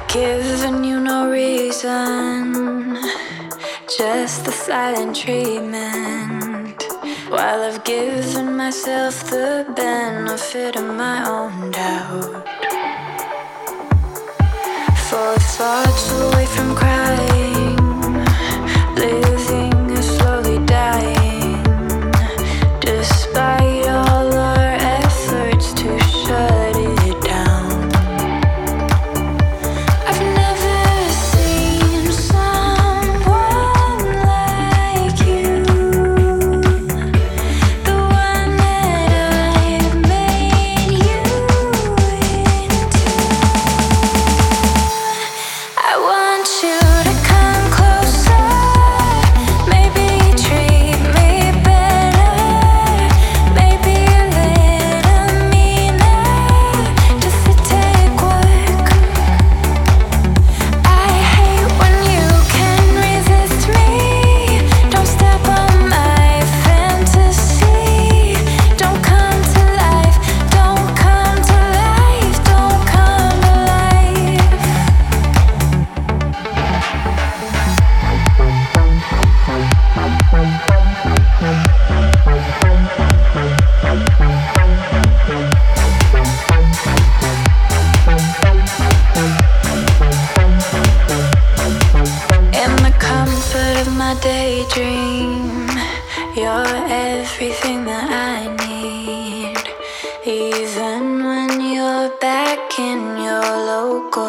Giving you no reason, just the silent treatment. While I've given myself the benefit of my own doubt. For thoughts away from crying, living is slowly dying. Despite all our efforts to shut it down. I've never seen someone like you, the one that I've made you into. I want you to come closer, maybe treat me better, maybe a little meaner, just to take work. I hate when you can resist me. Don't step on my fantasy. Don't come to life, don't come to life, don't come to life. In the comfort of my daydream, you're everything that I need. Even when you're back in your local